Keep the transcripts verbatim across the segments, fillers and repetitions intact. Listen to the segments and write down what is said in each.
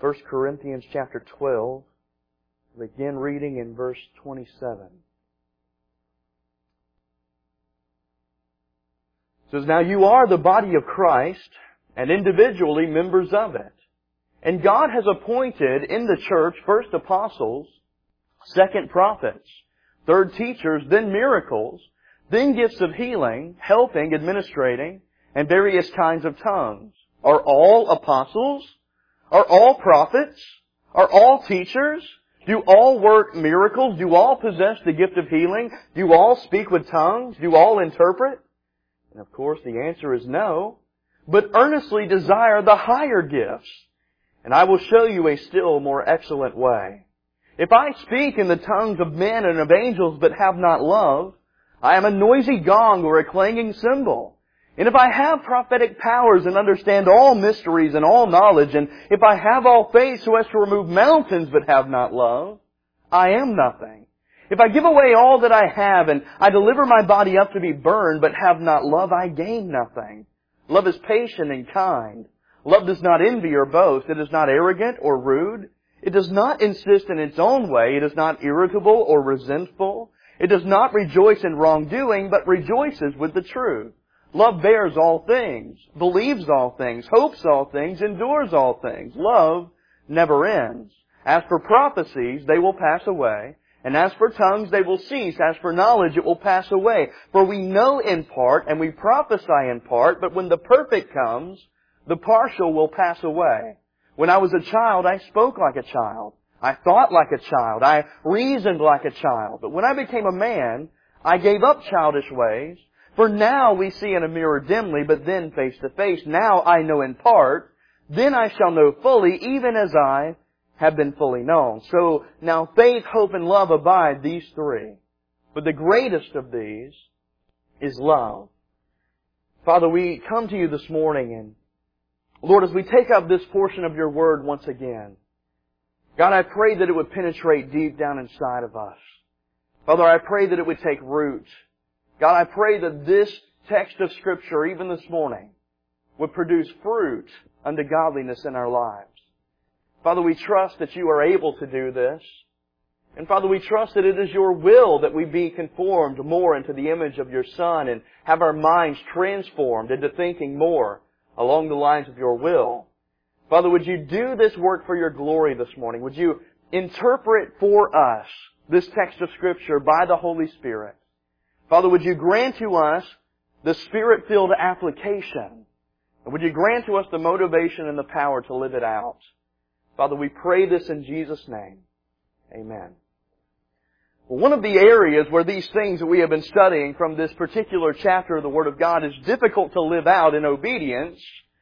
First Corinthians chapter twelve. Begin reading in verse twenty-seven. It says, "Now you are the body of Christ, and individually members of it. And God has appointed in the church first apostles, second prophets, third teachers, then miracles, then gifts of healing, helping, administrating, and various kinds of tongues. Are all apostles? Are all prophets? Are all teachers? Do all work miracles? Do all possess the gift of healing? Do all speak with tongues? Do all interpret?" And of course the answer is no. "But earnestly desire the higher gifts. And I will show you a still more excellent way. If I speak in the tongues of men and of angels but have not love, I am a noisy gong or a clanging cymbal. And if I have prophetic powers and understand all mysteries and all knowledge, and if I have all faith so as to remove mountains but have not love, I am nothing. If I give away all that I have and I deliver my body up to be burned but have not love, I gain nothing. Love is patient and kind. Love does not envy or boast. It is not arrogant or rude. It does not insist in its own way. It is not irritable or resentful. It does not rejoice in wrongdoing, but rejoices with the truth. Love bears all things, believes all things, hopes all things, endures all things. Love never ends. As for prophecies, they will pass away. And as for tongues, they will cease. As for knowledge, it will pass away. For we know in part, and we prophesy in part, but when the perfect comes, the partial will pass away. When I was a child, I spoke like a child. I thought like a child. I reasoned like a child. But when I became a man, I gave up childish ways. For now we see in a mirror dimly, but then face to face. Now I know in part. Then I shall know fully, even as I have been fully known." So now faith, hope, and love abide, these three. But the greatest of these is love. Father, we come to you this morning, and Lord, as we take up this portion of your Word once again, God, I pray that it would penetrate deep down inside of us. Father, I pray that it would take root. God, I pray that this text of Scripture, even this morning, would produce fruit unto godliness in our lives. Father, we trust that you are able to do this. And Father, we trust that it is your will that we be conformed more into the image of your Son and have our minds transformed into thinking more along the lines of your will. Father, would you do this work for your glory this morning? Would you interpret for us this text of Scripture by the Holy Spirit? Father, would you grant to us the Spirit-filled application? And would you grant to us the motivation and the power to live it out? Father, we pray this in Jesus' name. Amen. Well, one of the areas where these things that we have been studying from this particular chapter of the Word of God is difficult to live out in obedience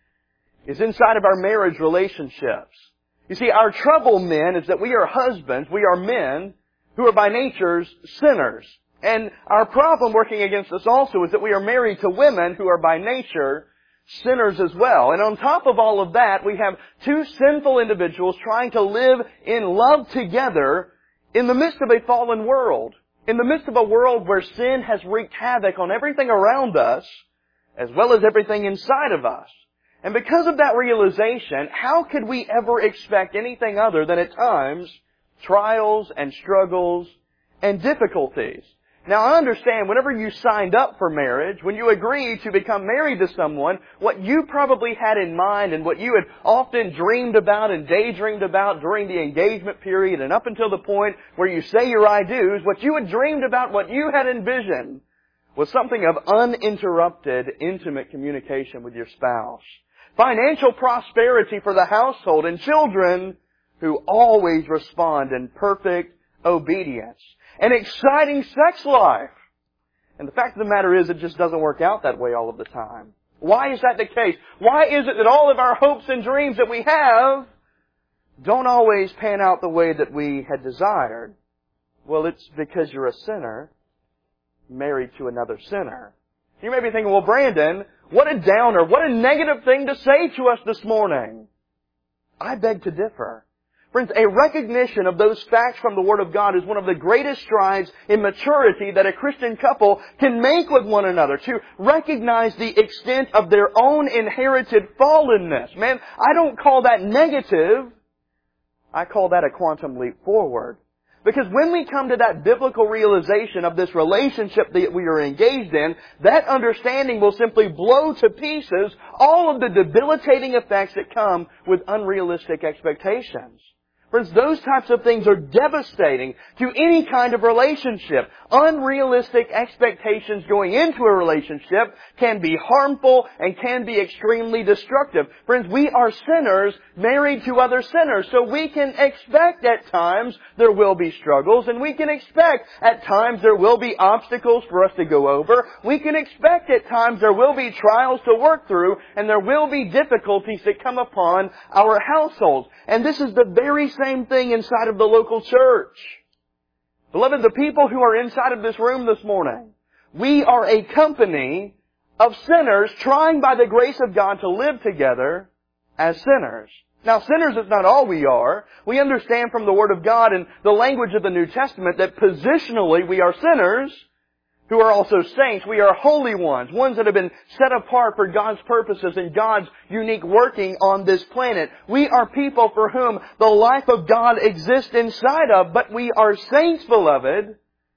is inside of our marriage relationships. You see, our trouble, men, is that we are husbands, we are men who are by nature sinners. And our problem working against us also is that we are married to women who are by nature sinners as well. And on top of all of that, we have two sinful individuals trying to live in love together in the midst of a fallen world. In the midst of a world where sin has wreaked havoc on everything around us, as well as everything inside of us. And because of that realization, how could we ever expect anything other than at times trials and struggles and difficulties? Now, I understand whenever you signed up for marriage, when you agreed to become married to someone, what you probably had in mind and what you had often dreamed about and daydreamed about during the engagement period and up until the point where you say your I do's, what you had dreamed about, what you had envisioned, was something of uninterrupted, intimate communication with your spouse. Financial prosperity for the household and children who always respond in perfect obedience. An exciting sex life. And the fact of the matter is, it just doesn't work out that way all of the time. Why is that the case? Why is it that all of our hopes and dreams that we have don't always pan out the way that we had desired? Well, it's because you're a sinner married to another sinner. You may be thinking, well, Brandon, what a downer, what a negative thing to say to us this morning. I beg to differ. Friends, a recognition of those facts from the Word of God is one of the greatest strides in maturity that a Christian couple can make with one another, to recognize the extent of their own inherited fallenness. Man, I don't call that negative. I call that a quantum leap forward. Because when we come to that biblical realization of this relationship that we are engaged in, that understanding will simply blow to pieces all of the debilitating effects that come with unrealistic expectations. Friends, those types of things are devastating to any kind of relationship. Unrealistic expectations going into a relationship can be harmful and can be extremely destructive. Friends, we are sinners married to other sinners, so we can expect at times there will be struggles, and we can expect at times there will be obstacles for us to go over. We can expect at times there will be trials to work through, and there will be difficulties that come upon our households. And this is the very same thing inside of the local church. Beloved, the people who are inside of this room this morning, we are a company of sinners trying by the grace of God to live together as sinners. Now, sinners is not all we are. We understand from the Word of God and the language of the New Testament that positionally we are sinners who are also saints. We are holy ones, ones that have been set apart for God's purposes and God's unique working on this planet. We are people for whom the life of God exists inside of, but we are saints, beloved,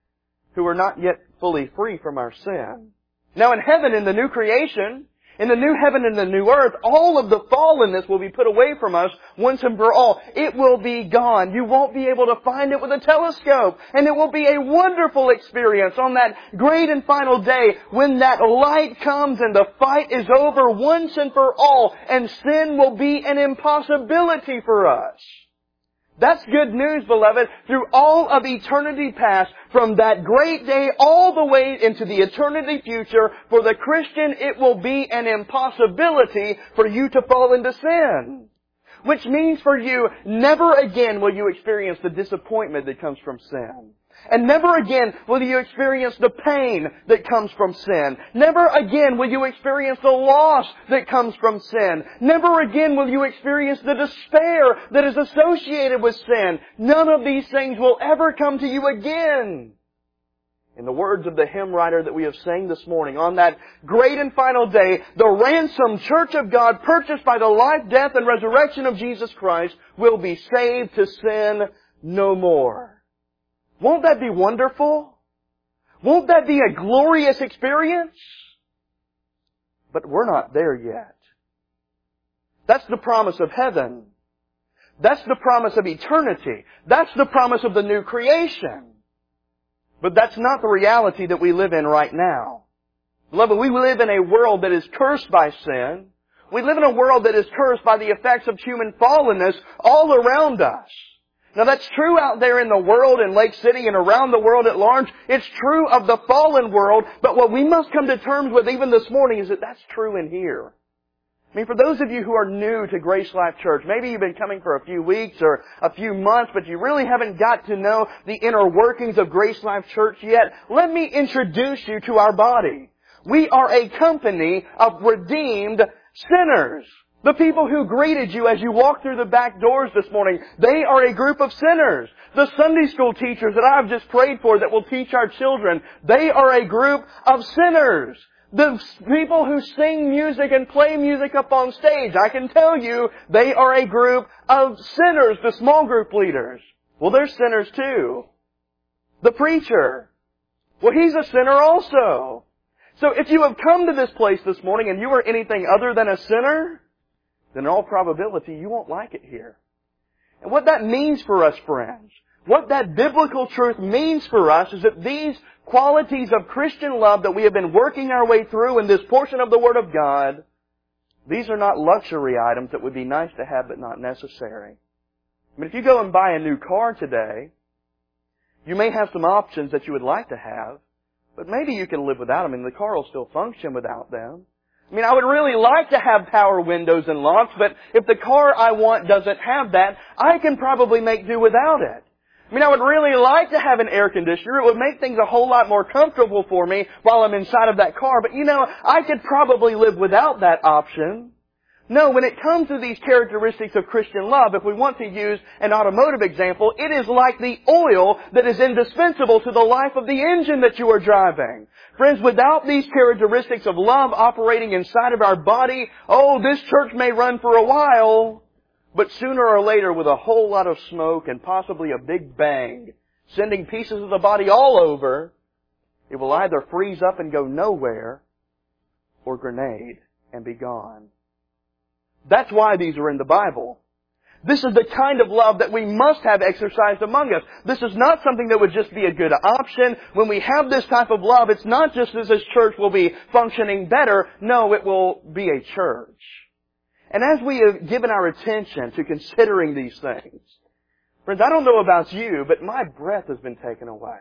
who are not yet fully free from our sin. Now in heaven, in the new creation, in the new heaven and the new earth, all of the fallenness will be put away from us once and for all. It will be gone. You won't be able to find it with a telescope. And it will be a wonderful experience on that great and final day when that light comes and the fight is over once and for all, and sin will be an impossibility for us. That's good news, beloved. Through all of eternity past, from that great day all the way into the eternity future, for the Christian it will be an impossibility for you to fall into sin. Which means for you, never again will you experience the disappointment that comes from sin. And never again will you experience the pain that comes from sin. Never again will you experience the loss that comes from sin. Never again will you experience the despair that is associated with sin. None of these things will ever come to you again. In the words of the hymn writer that we have sang this morning, on that great and final day, the ransomed church of God, purchased by the life, death, and resurrection of Jesus Christ, will be saved to sin no more. Won't that be wonderful? Won't that be a glorious experience? But we're not there yet. That's the promise of heaven. That's the promise of eternity. That's the promise of the new creation. But that's not the reality that we live in right now. Beloved, we live in a world that is cursed by sin. We live in a world that is cursed by the effects of human fallenness all around us. Now that's true out there in the world, in Lake City and around the world at large. It's true of the fallen world, but what we must come to terms with even this morning is that that's true in here. I mean, for those of you who are new to Grace Life Church, maybe you've been coming for a few weeks or a few months, but you really haven't got to know the inner workings of Grace Life Church yet, let me introduce you to our body. We are a company of redeemed sinners. The people who greeted you as you walked through the back doors this morning, they are a group of sinners. The Sunday school teachers that I've just prayed for that will teach our children, they are a group of sinners. The people who sing music and play music up on stage, I can tell you, they are a group of sinners, the small group leaders. Well, they're sinners too. The preacher, well, he's a sinner also. So if you have come to this place this morning and you are anything other than a sinner, then in all probability you won't like it here. And what that means for us, friends, what that biblical truth means for us is that these qualities of Christian love that we have been working our way through in this portion of the Word of God, these are not luxury items that would be nice to have but not necessary. I mean, if you go and buy a new car today, you may have some options that you would like to have, but maybe you can live without them and the car will still function without them. I mean, I would really like to have power windows and locks, but if the car I want doesn't have that, I can probably make do without it. I mean, I would really like to have an air conditioner. It would make things a whole lot more comfortable for me while I'm inside of that car. But you know, I could probably live without that option. No, when it comes to these characteristics of Christian love, if we want to use an automotive example, it is like the oil that is indispensable to the life of the engine that you are driving. Friends, without these characteristics of love operating inside of our body, oh, this church may run for a while, but but sooner or later with a whole lot of smoke and possibly a big bang, sending pieces of the body all over, it will either freeze up and go nowhere or grenade and be gone. That's why these are in the Bible. This is the kind of love that we must have exercised among us. This is not something that would just be a good option. When we have this type of love, it's not just that this church will be functioning better. No, it will be a church. And as we have given our attention to considering these things, friends, I don't know about you, but my breath has been taken away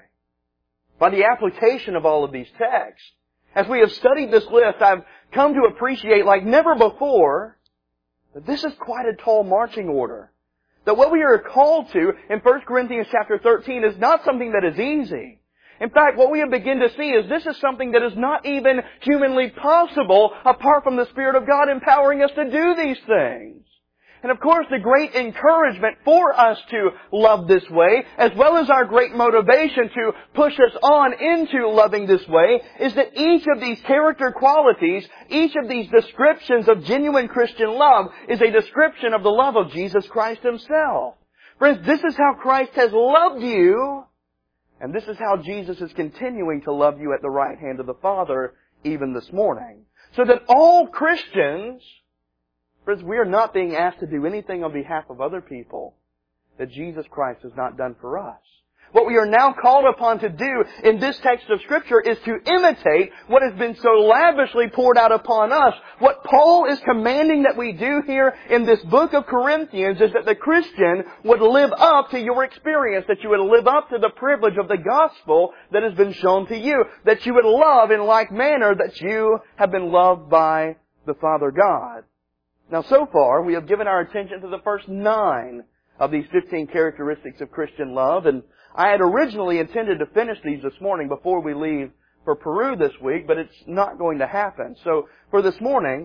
by the application of all of these texts. As we have studied this list, I've come to appreciate like never before that this is quite a tall marching order. That what we are called to in First Corinthians chapter thirteen is not something that is easy. In fact, what we have begun to see is this is something that is not even humanly possible apart from the Spirit of God empowering us to do these things. And of course, the great encouragement for us to love this way, as well as our great motivation to push us on into loving this way, is that each of these character qualities, each of these descriptions of genuine Christian love, is a description of the love of Jesus Christ Himself. Friends, this is how Christ has loved you, and this is how Jesus is continuing to love you at the right hand of the Father, even this morning. So that all Christians, friends, we are not being asked to do anything on behalf of other people that Jesus Christ has not done for us. What we are now called upon to do in this text of Scripture is to imitate what has been so lavishly poured out upon us. What Paul is commanding that we do here in this book of Corinthians is that the Christian would live up to your experience, that you would live up to the privilege of the gospel that has been shown to you, that you would love in like manner that you have been loved by the Father God. Now, so far, we have given our attention to the first nine of these fifteen characteristics of Christian love, and I had originally intended to finish these this morning before we leave for Peru this week, but it's not going to happen. So, for this morning,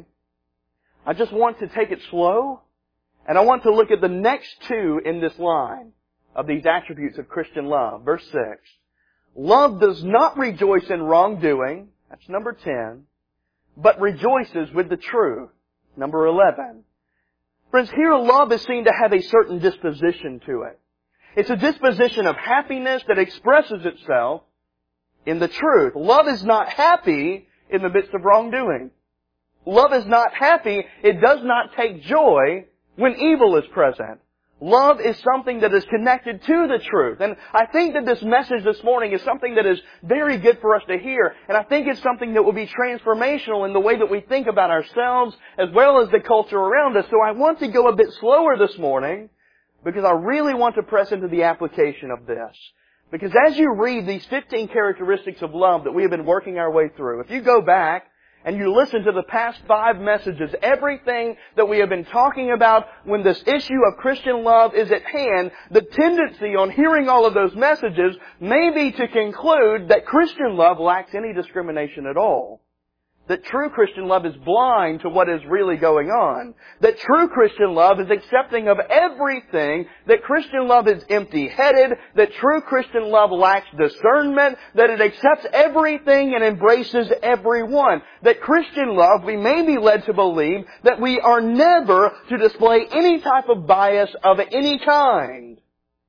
I just want to take it slow, and I want to look at the next two in this line of these attributes of Christian love. Verse six. Love does not rejoice in wrongdoing, that's number ten, but rejoices with the truth. Number eleven. Friends, here love is seen to have a certain disposition to it. It's a disposition of happiness that expresses itself in the truth. Love is not happy in the midst of wrongdoing. Love is not happy. It does not take joy when evil is present. Love is something that is connected to the truth. And I think that this message this morning is something that is very good for us to hear. And I think it's something that will be transformational in the way that we think about ourselves as well as the culture around us. So I want to go a bit slower this morning because I really want to press into the application of this. Because as you read these fifteen characteristics of love that we have been working our way through, if you go back and you listen to the past five messages, everything that we have been talking about when this issue of Christian love is at hand, the tendency on hearing all of those messages may be to conclude that Christian love lacks any discrimination at all. That true Christian love is blind to what is really going on. That true Christian love is accepting of everything. That Christian love is empty-headed. That true Christian love lacks discernment. That it accepts everything and embraces everyone. That Christian love, we may be led to believe that we are never to display any type of bias of any kind.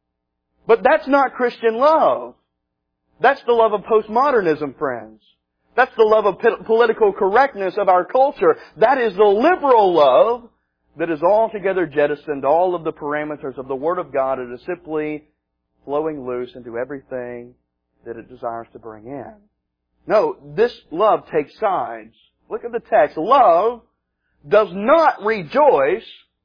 But that's not Christian love. That's the love of postmodernism, friends. That's the love of political correctness of our culture. That is the liberal love that is altogether jettisoned all of the parameters of the Word of God. It is simply flowing loose into everything that it desires to bring in. No, this love takes sides. Look at the text. Love does not rejoice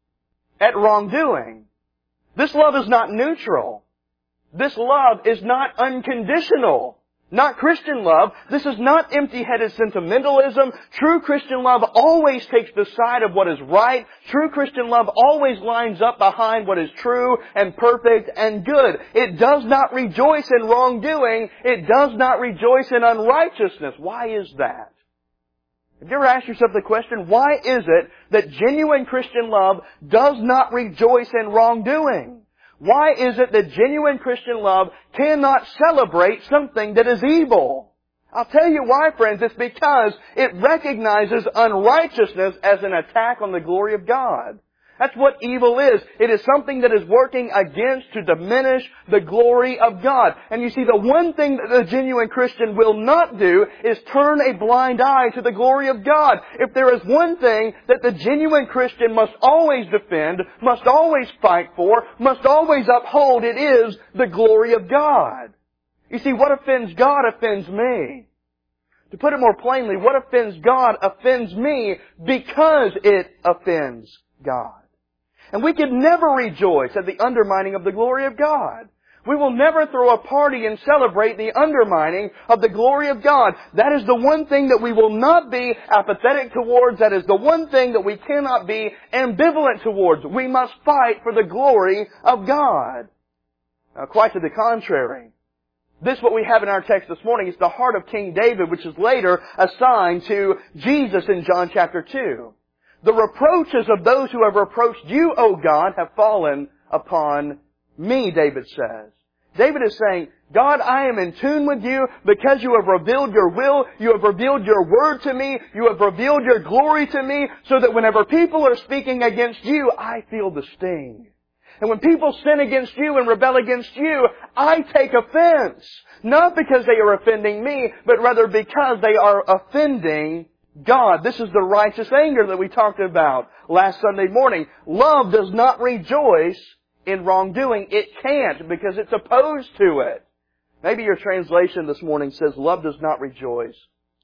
at wrongdoing. This love is not neutral. This love is not unconditional. Not Christian love. This is not empty-headed sentimentalism. True Christian love always takes the side of what is right. True Christian love always lines up behind what is true and perfect and good. It does not rejoice in wrongdoing. It does not rejoice in unrighteousness. Why is that? Have you ever asked yourself the question, why is it that genuine Christian love does not rejoice in wrongdoing? Why is it that genuine Christian love cannot celebrate something that is evil? I'll tell you why, friends. It's because it recognizes unrighteousness as an attack on the glory of God. That's what evil is. It is something that is working against to diminish the glory of God. And you see, the one thing that the genuine Christian will not do is turn a blind eye to the glory of God. If there is one thing that the genuine Christian must always defend, must always fight for, must always uphold, it is the glory of God. You see, what offends God offends me. To put it more plainly, what offends God offends me because it offends God. And we can never rejoice at the undermining of the glory of God. We will never throw a party and celebrate the undermining of the glory of God. That is the one thing that we will not be apathetic towards. That is the one thing that we cannot be ambivalent towards. We must fight for the glory of God. Now, quite to the contrary. This, what we have in our text this morning, is the heart of King David, which is later assigned to Jesus in John chapter two. The reproaches of those who have reproached you, O God, have fallen upon me, David says. David is saying, God, I am in tune with you because you have revealed your will, you have revealed your word to me, you have revealed your glory to me, so that whenever people are speaking against you, I feel the sting. And when people sin against you and rebel against you, I take offense. Not because they are offending me, but rather because they are offending God. This is the righteous anger that we talked about last Sunday morning. Love does not rejoice in wrongdoing. It can't, because it's opposed to it. Maybe your translation this morning says, love does not rejoice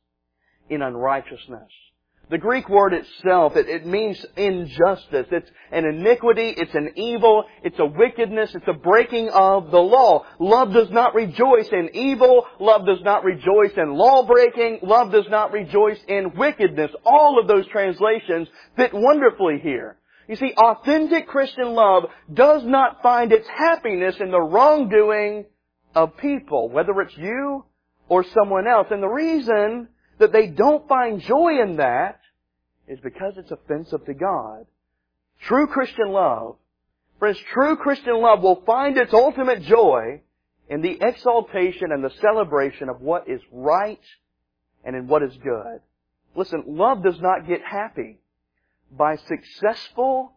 in unrighteousness. The Greek word itself, it, it means injustice. It's an iniquity, it's an evil, it's a wickedness, it's a breaking of the law. Love does not rejoice in evil. Love does not rejoice in law breaking. Love does not rejoice in wickedness. All of those translations fit wonderfully here. You see, authentic Christian love does not find its happiness in the wrongdoing of people, whether it's you or someone else. And the reason that they don't find joy in that is because it's offensive to God. True Christian love, friends, true Christian love will find its ultimate joy in the exaltation and the celebration of what is right and in what is good. Listen, love does not get happy by successful,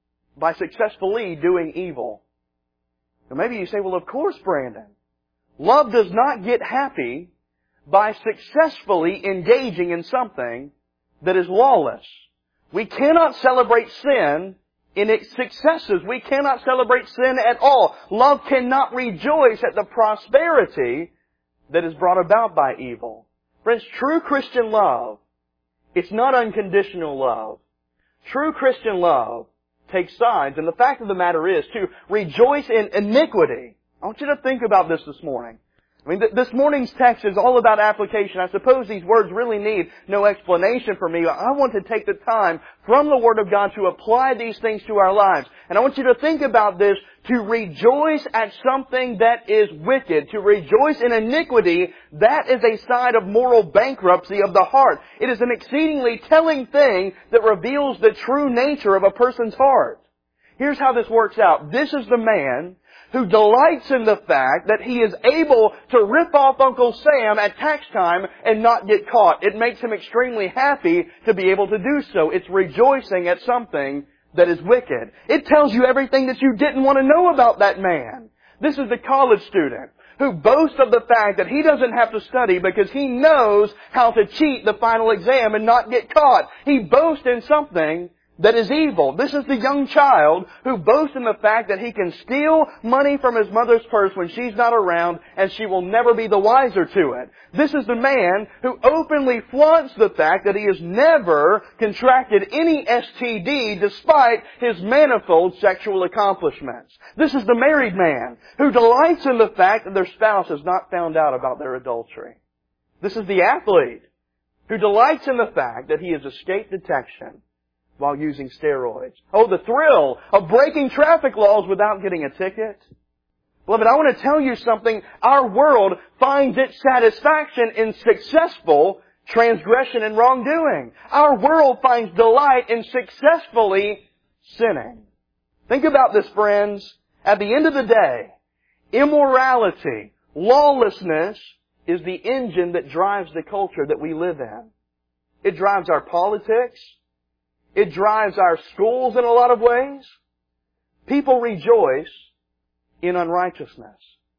by successfully doing evil. Now maybe you say, well, of course, Brandon. Love does not get happy by successfully engaging in something that is lawless. We cannot celebrate sin in its successes. We cannot celebrate sin at all. Love cannot rejoice at the prosperity that is brought about by evil. Friends, true Christian love, it's not unconditional love. True Christian love takes sides, and the fact of the matter is to rejoice in iniquity. I want you to think about this this morning. I mean, th- this morning's text is all about application. I suppose these words really need no explanation for me. I want to take the time from the Word of God to apply these things to our lives. And I want you to think about this, to rejoice at something that is wicked, to rejoice in iniquity, that is a sign of moral bankruptcy of the heart. It is an exceedingly telling thing that reveals the true nature of a person's heart. Here's how this works out. This is the man who delights in the fact that he is able to rip off Uncle Sam at tax time and not get caught. It makes him extremely happy to be able to do so. It's rejoicing at something that is wicked. It tells you everything that you didn't want to know about that man. This is the college student who boasts of the fact that he doesn't have to study because he knows how to cheat the final exam and not get caught. He boasts in something that is evil. This is the young child who boasts in the fact that he can steal money from his mother's purse when she's not around and she will never be the wiser to it. This is the man who openly flaunts the fact that he has never contracted any S T D despite his manifold sexual accomplishments. This is the married man who delights in the fact that their spouse has not found out about their adultery. This is the athlete who delights in the fact that he has escaped detection while using steroids. Oh, the thrill of breaking traffic laws without getting a ticket. Beloved, I want to tell you something. Our world finds its satisfaction in successful transgression and wrongdoing. Our world finds delight in successfully sinning. Think about this, friends. At the end of the day, immorality, lawlessness is the engine that drives the culture that we live in. It drives our politics. It drives our schools in a lot of ways. People rejoice in unrighteousness.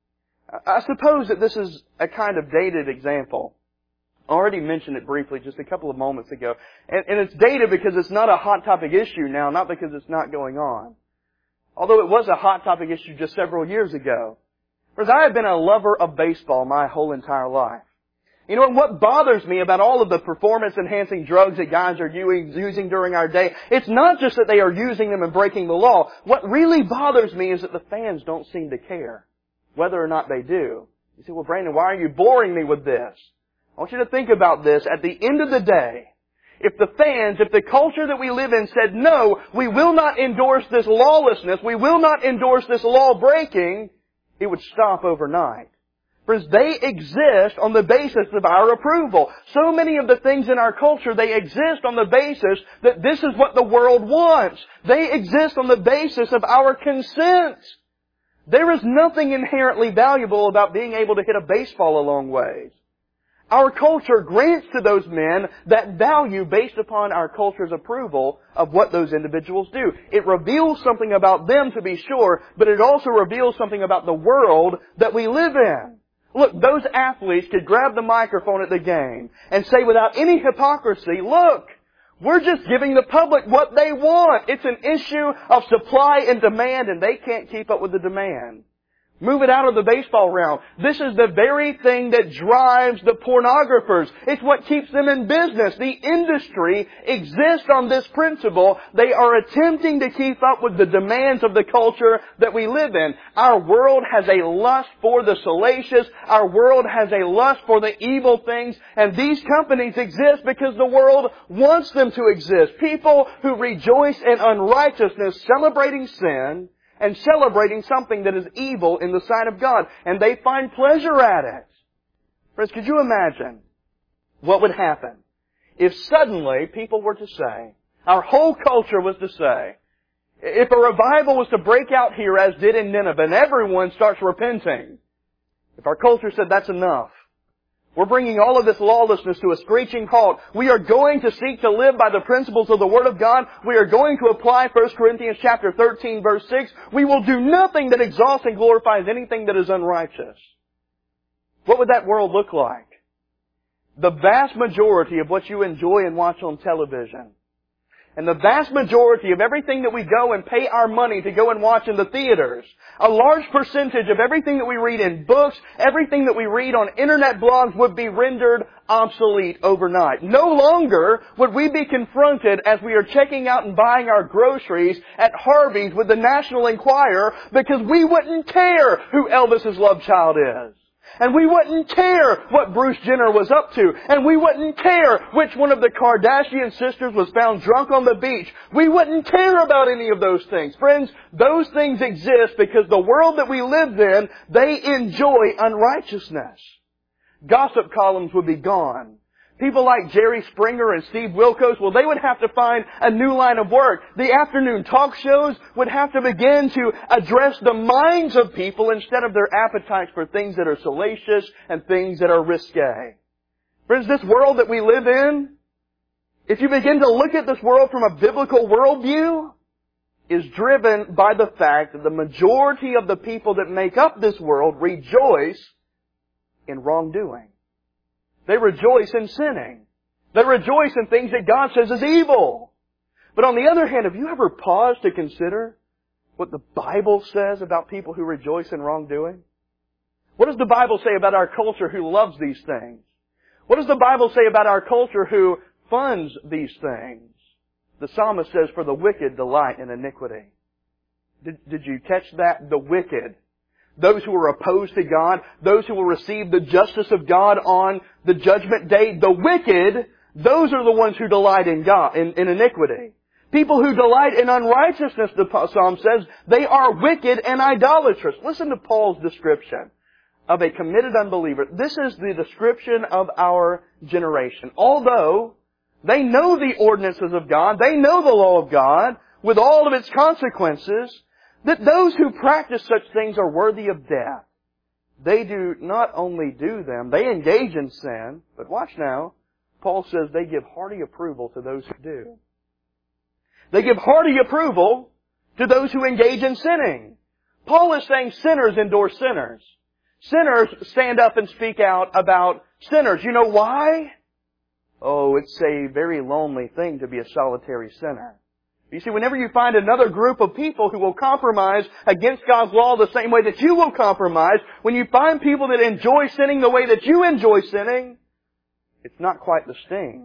I suppose that this is a kind of dated example. I already mentioned it briefly just a couple of moments ago. And, and it's dated because it's not a hot topic issue now, not because it's not going on. Although it was a hot topic issue just several years ago. Because I have been a lover of baseball my whole entire life. You know, and what bothers me about all of the performance-enhancing drugs that guys are using during our day, it's not just that they are using them and breaking the law. What really bothers me is that the fans don't seem to care whether or not they do. You say, well, Brandon, why are you boring me with this? I want you to think about this. At the end of the day, if the fans, if the culture that we live in said, no, we will not endorse this lawlessness, we will not endorse this law breaking, it would stop overnight. Friends, they exist on the basis of our approval. So many of the things in our culture, they exist on the basis that this is what the world wants. They exist on the basis of our consent. There is nothing inherently valuable about being able to hit a baseball a long ways. Our culture grants to those men that value based upon our culture's approval of what those individuals do. It reveals something about them, to be sure, but it also reveals something about the world that we live in. Look, those athletes could grab the microphone at the game and say without any hypocrisy, look, we're just giving the public what they want. It's an issue of supply and demand, and they can't keep up with the demand. Move it out of the baseball realm. This is the very thing that drives the pornographers. It's what keeps them in business. The industry exists on this principle. They are attempting to keep up with the demands of the culture that we live in. Our world has a lust for the salacious. Our world has a lust for the evil things. And these companies exist because the world wants them to exist. People who rejoice in unrighteousness, celebrating sin, and celebrating something that is evil in the sight of God. And they find pleasure at it. Friends, could you imagine what would happen if suddenly people were to say, our whole culture was to say, if a revival was to break out here as did in Nineveh and everyone starts repenting, if our culture said that's enough, we're bringing all of this lawlessness to a screeching halt. We are going to seek to live by the principles of the Word of God. We are going to apply First Corinthians chapter thirteen, verse six. We will do nothing that exalts and glorifies anything that is unrighteous. What would that world look like? The vast majority of what you enjoy and watch on television, and the vast majority of everything that we go and pay our money to go and watch in the theaters, a large percentage of everything that we read in books, everything that we read on internet blogs would be rendered obsolete overnight. No longer would we be confronted as we are checking out and buying our groceries at Harvey's with the National Enquirer because we wouldn't care who Elvis's love child is. And we wouldn't care what Bruce Jenner was up to. And we wouldn't care which one of the Kardashian sisters was found drunk on the beach. We wouldn't care about any of those things. Friends, those things exist because the world that we live in, they enjoy unrighteousness. Gossip columns would be gone. People like Jerry Springer and Steve Wilkos, well, they would have to find a new line of work. The afternoon talk shows would have to begin to address the minds of people instead of their appetites for things that are salacious and things that are risque. Friends, this world that we live in, if you begin to look at this world from a biblical worldview, is driven by the fact that the majority of the people that make up this world rejoice in wrongdoing. They rejoice in sinning. They rejoice in things that God says is evil. But on the other hand, have you ever paused to consider what the Bible says about people who rejoice in wrongdoing? What does the Bible say about our culture who loves these things? What does the Bible say about our culture who funds these things? The psalmist says, for the wicked delight in iniquity. Did, did you catch that? The wicked. Those who are opposed to God, those who will receive the justice of God on the judgment day, the wicked, those are the ones who delight in God, in, in iniquity. People who delight in unrighteousness, the Psalm says, they are wicked and idolatrous. Listen to Paul's description of a committed unbeliever. This is the description of our generation. Although they know the ordinances of God, they know the law of God with all of its consequences, that those who practice such things are worthy of death. They do not only do them, they engage in sin, but watch now, Paul says they give hearty approval to those who do. They give hearty approval to those who engage in sinning. Paul is saying sinners endorse sinners. Sinners stand up and speak out about sinners. You know why? Oh, it's a very lonely thing to be a solitary sinner. You see, whenever you find another group of people who will compromise against God's law the same way that you will compromise, when you find people that enjoy sinning the way that you enjoy sinning, it's not quite the sting.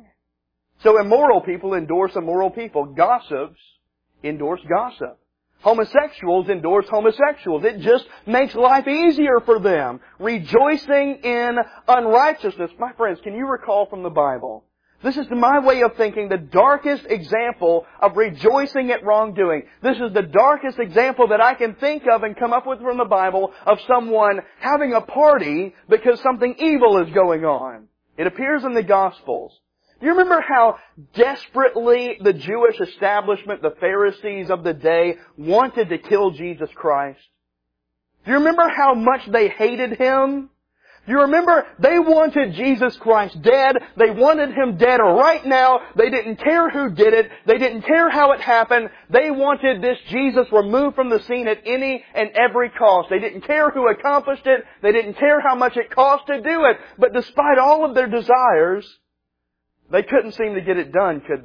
So immoral people endorse immoral people. Gossips endorse gossip. Homosexuals endorse homosexuals. It just makes life easier for them. Rejoicing in unrighteousness. My friends, can you recall from the Bible? This is my way of thinking the darkest example of rejoicing at wrongdoing. This is the darkest example that I can think of and come up with from the Bible of someone having a party because something evil is going on. It appears in the Gospels. Do you remember how desperately the Jewish establishment, the Pharisees of the day, wanted to kill Jesus Christ? Do you remember how much they hated Him? Do you remember they wanted Jesus Christ dead? They wanted Him dead right now. They didn't care who did it. They didn't care how it happened. They wanted this Jesus removed from the scene at any and every cost. They didn't care who accomplished it. They didn't care how much it cost to do it. But despite all of their desires, they couldn't seem to get it done, could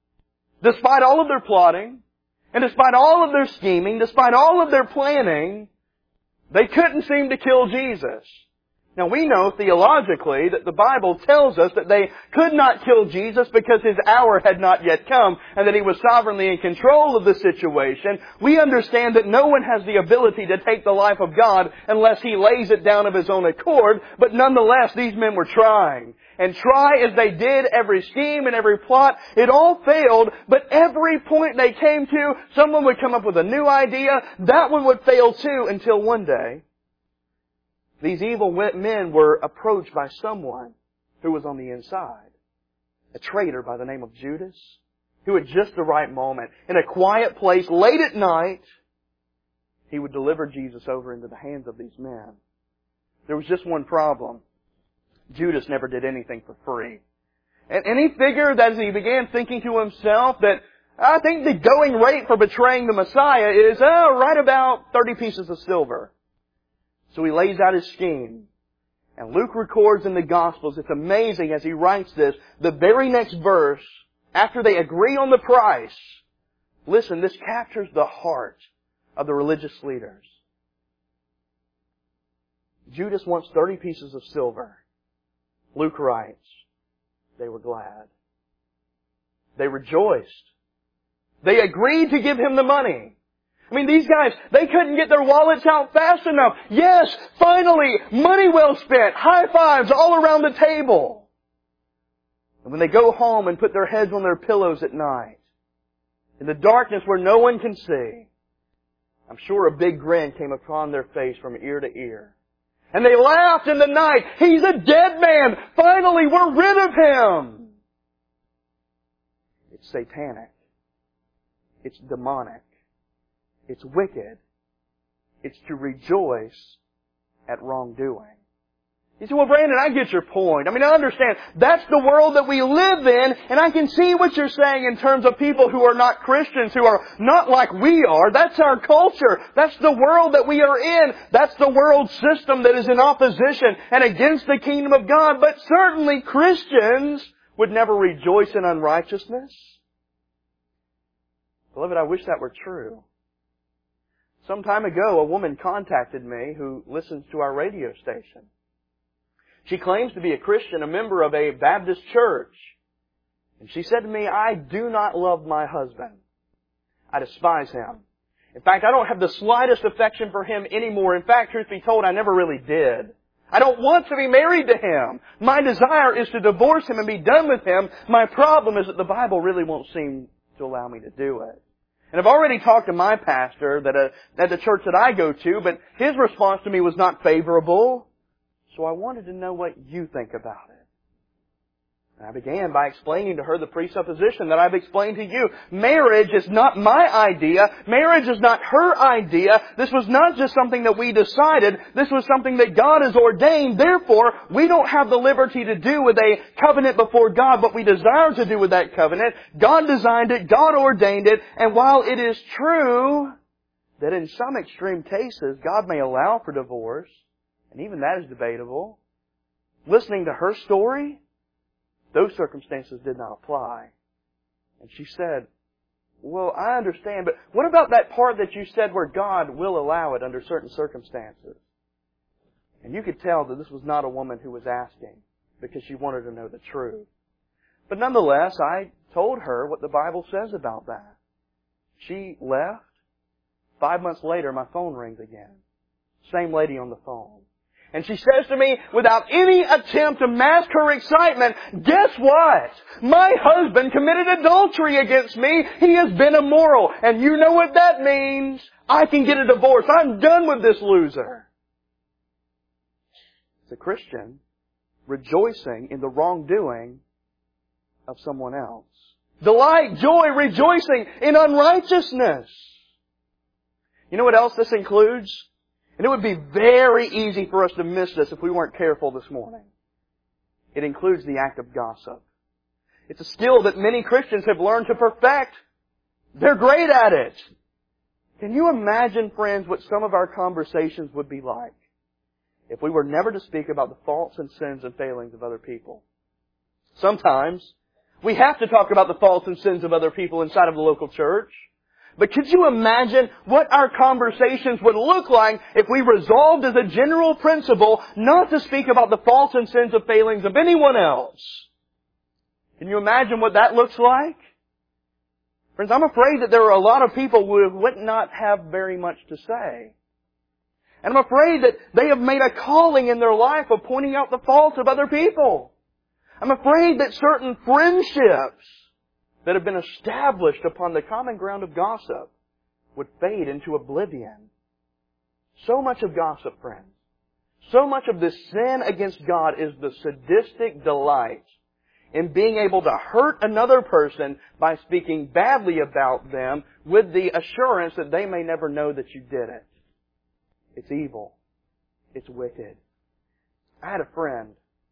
they? Despite all of their plotting, and despite all of their scheming, despite all of their planning, they couldn't seem to kill Jesus. Now we know theologically that the Bible tells us that they could not kill Jesus because His hour had not yet come and that He was sovereignly in control of the situation. We understand that no one has the ability to take the life of God unless He lays it down of His own accord, but nonetheless these men were trying. And try as they did every scheme and every plot, it all failed, but every point they came to, someone would come up with a new idea, that one would fail too, until one day, these evil men were approached by someone who was on the inside. A traitor by the name of Judas, who at just the right moment, in a quiet place, late at night, he would deliver Jesus over into the hands of these men. There was just one problem. Judas never did anything for free. And, and he figured as he began thinking to himself that, I think the going rate for betraying the Messiah is, oh, right about thirty pieces of silver. So he lays out his scheme. And Luke records in the Gospels, it's amazing as he writes this, the very next verse, after they agree on the price, listen, this captures the heart of the religious leaders. Judas wants thirty pieces of silver. Luke writes, they were glad. They rejoiced. They agreed to give him the money. I mean, these guys, they couldn't get their wallets out fast enough. Yes, finally, money well spent. High fives all around the table. And when they go home and put their heads on their pillows at night, in the darkness where no one can see, I'm sure a big grin came upon their face from ear to ear. And they laughed in the night. He's a dead man. Finally, we're rid of him. It's satanic. It's demonic. It's wicked. It's to rejoice at wrongdoing. You say, well, Brandon, I get your point. I mean, I understand. That's the world that we live in, and I can see what you're saying in terms of people who are not Christians, who are not like we are. That's our culture. That's the world that we are in. That's the world system that is in opposition and against the kingdom of God. But certainly Christians would never rejoice in unrighteousness. Beloved, I wish that were true. Some time ago, a woman contacted me who listens to our radio station. She claims to be a Christian, a member of a Baptist church. And she said to me, I do not love my husband. I despise him. In fact, I don't have the slightest affection for him anymore. In fact, truth be told, I never really did. I don't want to be married to him. My desire is to divorce him and be done with him. My problem is that the Bible really won't seem to allow me to do it. And I've already talked to my pastor that uh, at the church that I go to, but his response to me was not favorable. So I wanted to know what you think about it. And I began by explaining to her the presupposition that I've explained to you. Marriage is not my idea. Marriage is not her idea. This was not just something that we decided. This was something that God has ordained. Therefore, we don't have the liberty to do with a covenant before God what we desire to do with that covenant. God designed it. God ordained it. And while it is true that in some extreme cases God may allow for divorce, and even that is debatable, listening to her story, those circumstances did not apply. And she said, well, I understand, but what about that part that you said where God will allow it under certain circumstances? And you could tell that this was not a woman who was asking because she wanted to know the truth. But nonetheless, I told her what the Bible says about that. She left. Five months later, my phone rings again. Same lady on the phone. And she says to me, without any attempt to mask her excitement, guess what? My husband committed adultery against me. He has been immoral. And you know what that means? I can get a divorce. I'm done with this loser. It's a Christian rejoicing in the wrongdoing of someone else. Delight, joy, rejoicing in unrighteousness. You know what else this includes? And it would be very easy for us to miss this if we weren't careful this morning. It includes the act of gossip. It's a skill that many Christians have learned to perfect. They're great at it. Can you imagine, friends, what some of our conversations would be like if we were never to speak about the faults and sins and failings of other people? Sometimes we have to talk about the faults and sins of other people inside of the local church. But could you imagine what our conversations would look like if we resolved as a general principle not to speak about the faults and sins and failings of anyone else? Can you imagine what that looks like? Friends, I'm afraid that there are a lot of people who would not have very much to say. And I'm afraid that they have made a calling in their life of pointing out the faults of other people. I'm afraid that certain friendships that have been established upon the common ground of gossip would fade into oblivion. So much of gossip, friends, so much of this sin against God is the sadistic delight in being able to hurt another person by speaking badly about them with the assurance that they may never know that you did it. It's evil. It's wicked. I had a friend.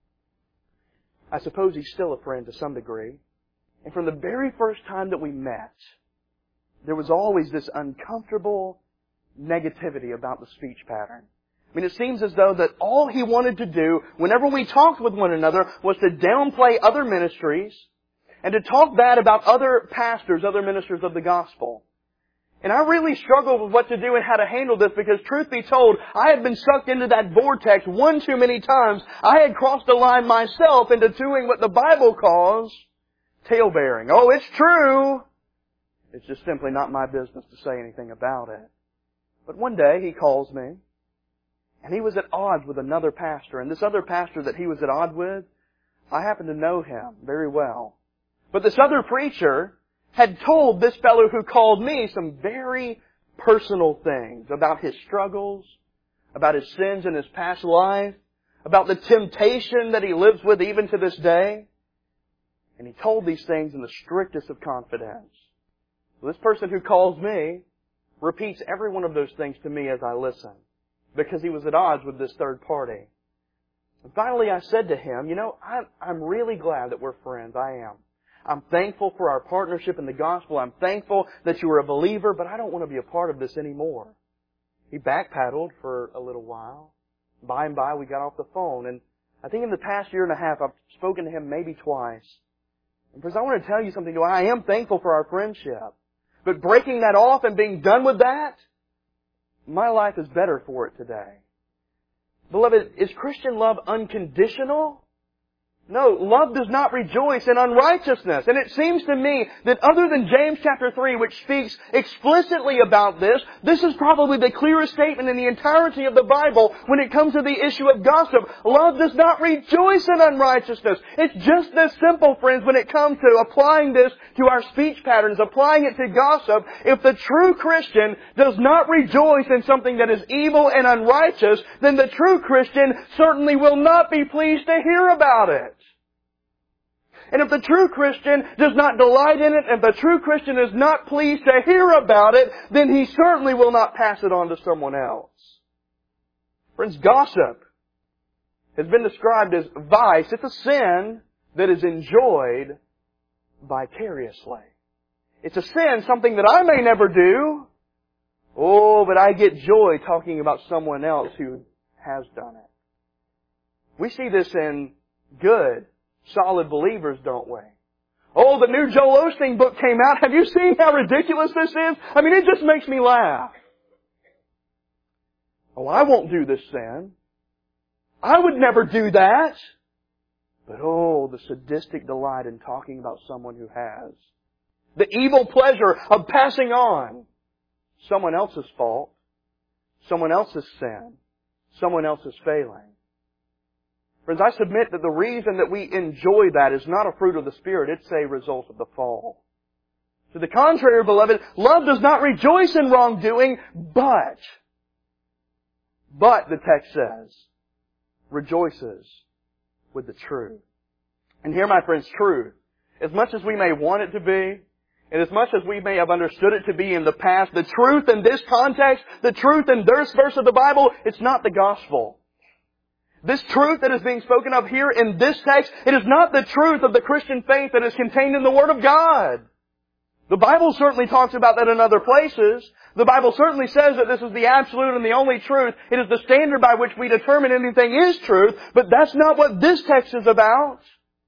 I suppose he's still a friend to some degree. And from the very first time that we met, there was always this uncomfortable negativity about the speech pattern. I mean, it seems as though that all he wanted to do whenever we talked with one another was to downplay other ministries and to talk bad about other pastors, other ministers of the gospel. And I really struggled with what to do and how to handle this because, truth be told, I had been sucked into that vortex one too many times. I had crossed the line myself into doing what the Bible calls tale-bearing. Oh, it's true. It's just simply not my business to say anything about it. But one day he calls me, and he was at odds with another pastor. And this other pastor that he was at odds with, I happen to know him very well. But this other preacher had told this fellow who called me some very personal things about his struggles, about his sins in his past life, about the temptation that he lives with even to this day. And he told these things in the strictest of confidence. This person who calls me repeats every one of those things to me as I listen, because he was at odds with this third party. And finally I said to him, you know, I'm, I'm really glad that we're friends. I am. I'm thankful for our partnership in the gospel. I'm thankful that you are a believer, but I don't want to be a part of this anymore. He backpedaled for a little while. By and by we got off the phone, and I think in the past year and a half I've spoken to him maybe twice. And friends, I want to tell you something. I am thankful for our friendship. But breaking that off and being done with that, my life is better for it today. Beloved, is Christian love unconditional? No, love does not rejoice in unrighteousness. And it seems to me that other than James chapter three, which speaks explicitly about this, this is probably the clearest statement in the entirety of the Bible when it comes to the issue of gossip. Love does not rejoice in unrighteousness. It's just this simple, friends, when it comes to applying this to our speech patterns, applying it to gossip. If the true Christian does not rejoice in something that is evil and unrighteous, then the true Christian certainly will not be pleased to hear about it. And if the true Christian does not delight in it, and if the true Christian is not pleased to hear about it, then he certainly will not pass it on to someone else. Friends, gossip has been described as vice. It's a sin that is enjoyed vicariously. It's a sin, something that I may never do. Oh, but I get joy talking about someone else who has done it. We see this in good, solid believers, don't we? Oh, the new Joel Osteen book came out. Have you seen how ridiculous this is? I mean, it just makes me laugh. Oh, I won't do this sin. I would never do that. But oh, the sadistic delight in talking about someone who has. The evil pleasure of passing on someone else's fault, someone else's sin, someone else's failing. Friends, I submit that the reason that we enjoy that is not a fruit of the Spirit, it's a result of the fall. To the contrary, beloved, love does not rejoice in wrongdoing, but, but, the text says, rejoices with the truth. And here, my friends, truth, as much as we may want it to be, and as much as we may have understood it to be in the past, the truth in this context, the truth in this verse of the Bible, it's not the gospel. This truth that is being spoken of here in this text, it is not the truth of the Christian faith that is contained in the Word of God. The Bible certainly talks about that in other places. The Bible certainly says that this is the absolute and the only truth. It is the standard by which we determine anything is truth, but that's not what this text is about.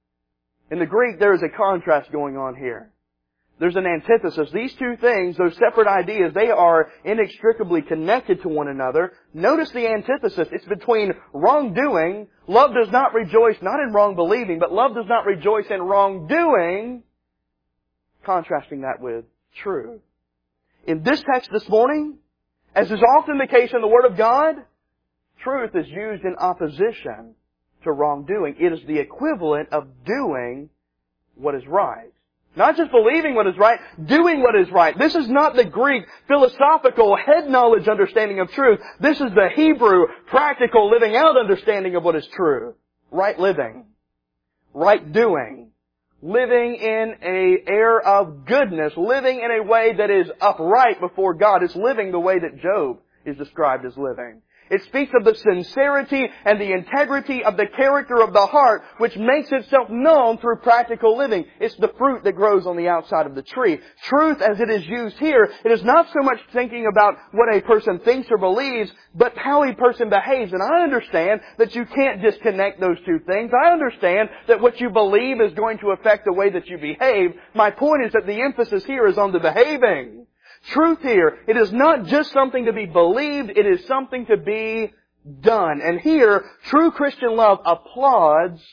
In the Greek, there is a contrast going on here. There's an antithesis. These two things, those separate ideas, they are inextricably connected to one another. Notice the antithesis. It's between wrongdoing. Love does not rejoice, not in wrong believing, but love does not rejoice in wrongdoing. Contrasting that with truth. In this text this morning, as is often the case in the Word of God, truth is used in opposition to wrongdoing. It is the equivalent of doing what is right. Not just believing what is right, doing what is right. This is not the Greek philosophical head knowledge understanding of truth. This is the Hebrew practical living out understanding of what is true. Right living. Right doing. Living in an air of goodness. Living in a way that is upright before God. It's living the way that Job is described as living. It speaks of the sincerity and the integrity of the character of the heart, which makes itself known through practical living. It's the fruit that grows on the outside of the tree. Truth, as it is used here, it is not so much thinking about what a person thinks or believes, but how a person behaves. And I understand that you can't disconnect those two things. I understand that what you believe is going to affect the way that you behave. My point is that the emphasis here is on the behaving. Truth here, it is not just something to be believed, it is something to be done. And here, true Christian love applauds,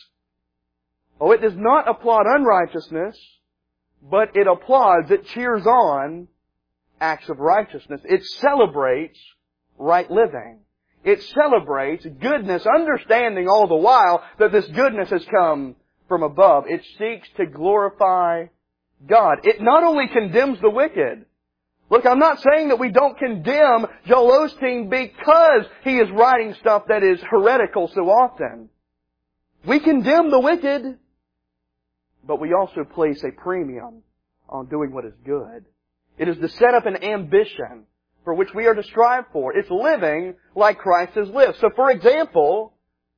oh, it does not applaud unrighteousness, but it applauds, it cheers on acts of righteousness. It celebrates right living. It celebrates goodness, understanding all the while that this goodness has come from above. It seeks to glorify God. It not only condemns the wicked. Look, I'm not saying that we don't condemn Joel Osteen because he is writing stuff that is heretical so often. We condemn the wicked, but we also place a premium on doing what is good. It is to set up an ambition for which we are to strive for. It's living like Christ has lived. So, for example,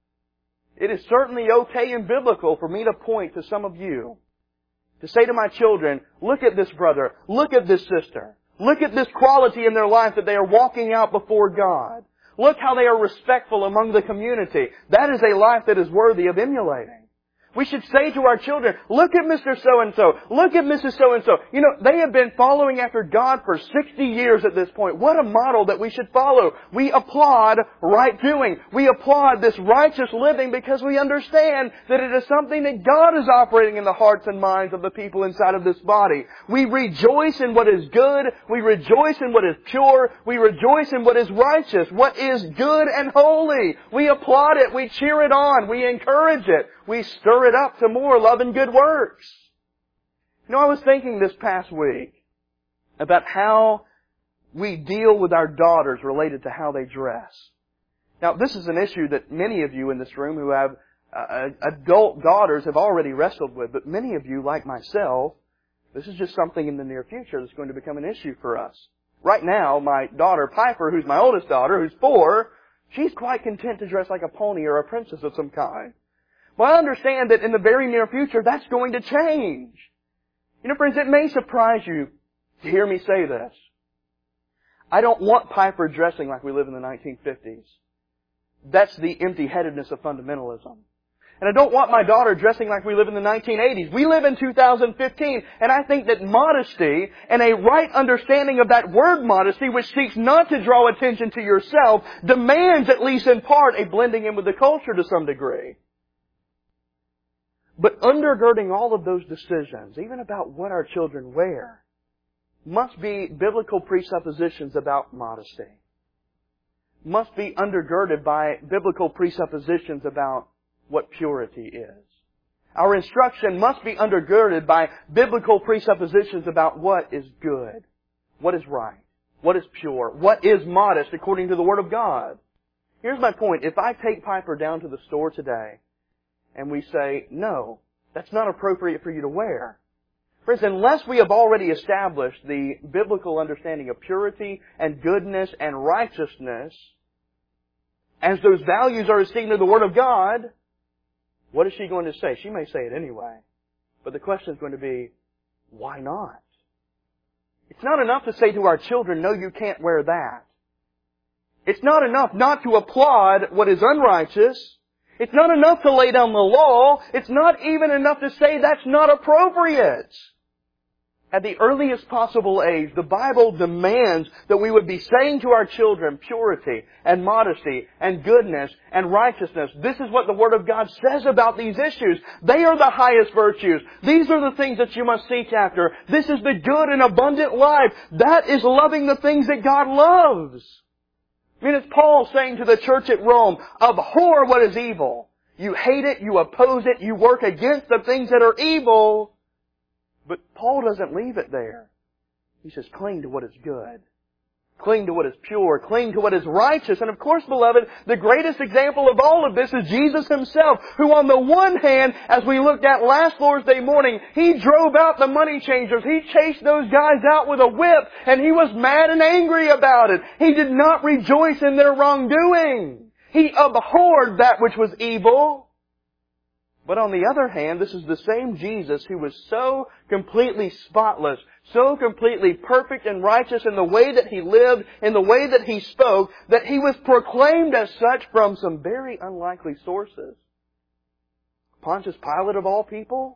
it is certainly okay and biblical for me to point to some of you, to say to my children, look at this brother, look at this sister. Look at this quality in their life that they are walking out before God. Look how they are respectful among the community. That is a life that is worthy of emulating. We should say to our children, look at Mister So-and-so. Look at Missus So-and-so. You know, they have been following after God for sixty years at this point. What a model that we should follow. We applaud right doing. We applaud this righteous living because we understand that it is something that God is operating in the hearts and minds of the people inside of this body. We rejoice in what is good. We rejoice in what is pure. We rejoice in what is righteous, what is good and holy. We applaud it. We cheer it on. We encourage it. We stir it up to more love and good works. You know, I was thinking this past week about how we deal with our daughters related to how they dress. Now, this is an issue that many of you in this room who have uh, adult daughters have already wrestled with, but many of you, like myself, this is just something in the near future that's going to become an issue for us. Right now, my daughter Piper, who's my oldest daughter, who's four, she's quite content to dress like a pony or a princess of some kind. Well, I understand that in the very near future, that's going to change. You know, friends, it may surprise you to hear me say this. I don't want Piper dressing like we live in the nineteen fifties. That's the empty-headedness of fundamentalism. And I don't want my daughter dressing like we live in the nineteen eighties. We live in two thousand fifteen, and I think that modesty and a right understanding of that word modesty, which seeks not to draw attention to yourself, demands, at least in part, a blending in with the culture to some degree. But undergirding all of those decisions, even about what our children wear, must be biblical presuppositions about modesty. Must be undergirded by biblical presuppositions about what purity is. Our instruction must be undergirded by biblical presuppositions about what is good, what is right, what is pure, what is modest according to the Word of God. Here's my point. If I take Piper down to the store today and we say, no, that's not appropriate for you to wear, friends, unless we have already established the biblical understanding of purity and goodness and righteousness, as those values are esteemed in the Word of God, what is she going to say? She may say it anyway. But the question is going to be, why not? It's not enough to say to our children, no, you can't wear that. It's not enough not to applaud what is unrighteous. It's not enough to lay down the law. It's not even enough to say that's not appropriate. At the earliest possible age, the Bible demands that we would be saying to our children purity and modesty and goodness and righteousness. This is what the Word of God says about these issues. They are the highest virtues. These are the things that you must seek after. This is the good and abundant life. That is loving the things that God loves. I mean, it's Paul saying to the church at Rome, abhor what is evil. You hate it, you oppose it, you work against the things that are evil. But Paul doesn't leave it there. He says, cling to what is good. Cling to what is pure. Cling to what is righteous. And of course, beloved, the greatest example of all of this is Jesus Himself, who on the one hand, as we looked at last Thursday morning, He drove out the money changers. He chased those guys out with a whip, and He was mad and angry about it. He did not rejoice in their wrongdoing. He abhorred that which was evil. But on the other hand, this is the same Jesus who was so completely spotless, so completely perfect and righteous in the way that He lived, in the way that He spoke, that He was proclaimed as such from some very unlikely sources. Pontius Pilate of all people?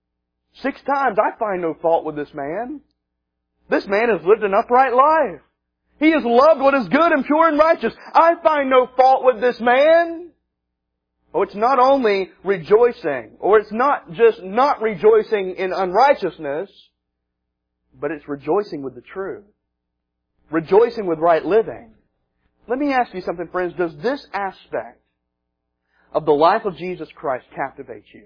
Six times I find no fault with this man. This man has lived an upright life. He has loved what is good and pure and righteous. I find no fault with this man. Oh, it's not only rejoicing, or it's not just not rejoicing in unrighteousness, but it's rejoicing with the truth. Rejoicing with right living. Let me ask you something, friends. Does this aspect of the life of Jesus Christ captivate you?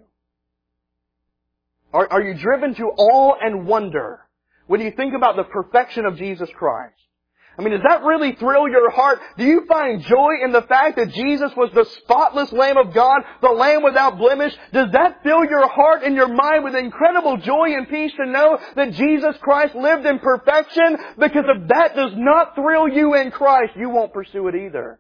Are, are you driven to awe and wonder when you think about the perfection of Jesus Christ? I mean, does that really thrill your heart? Do you find joy in the fact that Jesus was the spotless Lamb of God, the Lamb without blemish? Does that fill your heart and your mind with incredible joy and peace to know that Jesus Christ lived in perfection? Because if that does not thrill you in Christ, you won't pursue it either.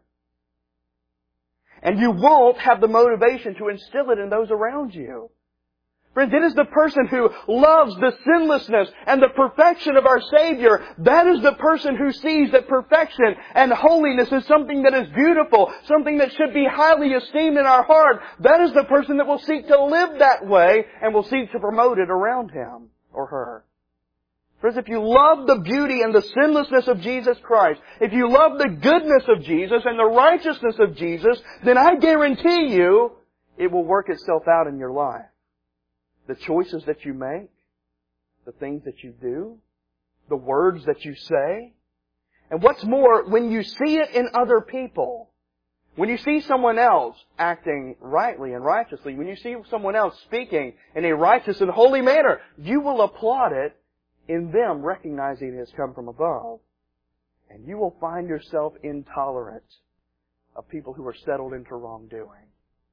And you won't have the motivation to instill it in those around you. Friends, it is the person who loves the sinlessness and the perfection of our Savior. That is the person who sees that perfection and holiness is something that is beautiful, something that should be highly esteemed in our heart. That is the person that will seek to live that way and will seek to promote it around him or her. Friends, if you love the beauty and the sinlessness of Jesus Christ, if you love the goodness of Jesus and the righteousness of Jesus, then I guarantee you it will work itself out in your life. The choices that you make, the things that you do, the words that you say. And what's more, when you see it in other people, when you see someone else acting rightly and righteously, when you see someone else speaking in a righteous and holy manner, you will applaud it in them recognizing it has come from above. And you will find yourself intolerant of people who are settled into wrongdoing.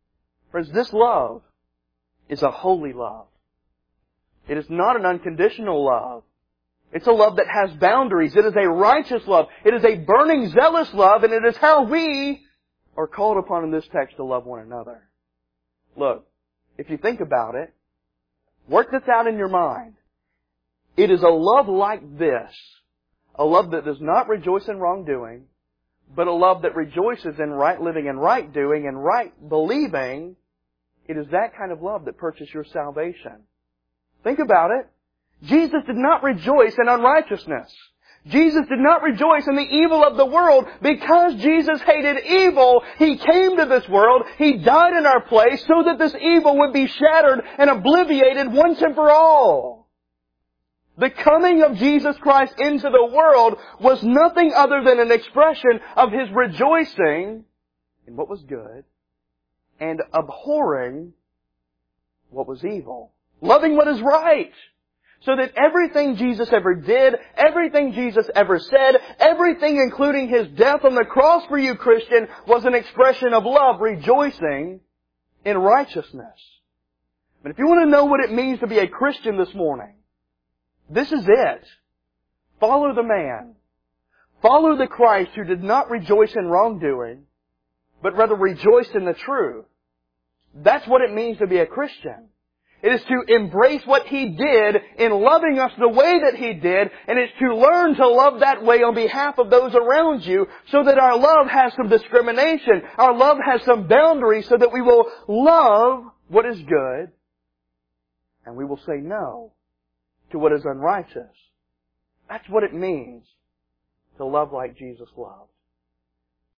Friends, this love is a holy love. It is not an unconditional love. It's a love that has boundaries. It is a righteous love. It is a burning, zealous love, and it is how we are called upon in this text to love one another. Look, if you think about it, work this out in your mind. It is a love like this, a love that does not rejoice in wrongdoing, but a love that rejoices in right living and right doing and right believing. It is that kind of love that purchased your salvation. Think about it. Jesus did not rejoice in unrighteousness. Jesus did not rejoice in the evil of the world. Because Jesus hated evil, He came to this world. He died in our place so that this evil would be shattered and obliterated once and for all. The coming of Jesus Christ into the world was nothing other than an expression of His rejoicing in what was good and abhorring what was evil. Loving what is right. So that everything Jesus ever did, everything Jesus ever said, everything including His death on the cross for you, Christian, was an expression of love, rejoicing in righteousness. But if you want to know what it means to be a Christian this morning, this is it. Follow the man. Follow the Christ who did not rejoice in wrongdoing, but rather rejoiced in the truth. That's what it means to be a Christian. It is to embrace what He did in loving us the way that He did, and it's to learn to love that way on behalf of those around you, so that our love has some discrimination. Our love has some boundaries, so that we will love what is good, and we will say no to what is unrighteous. That's what it means to love like Jesus loved.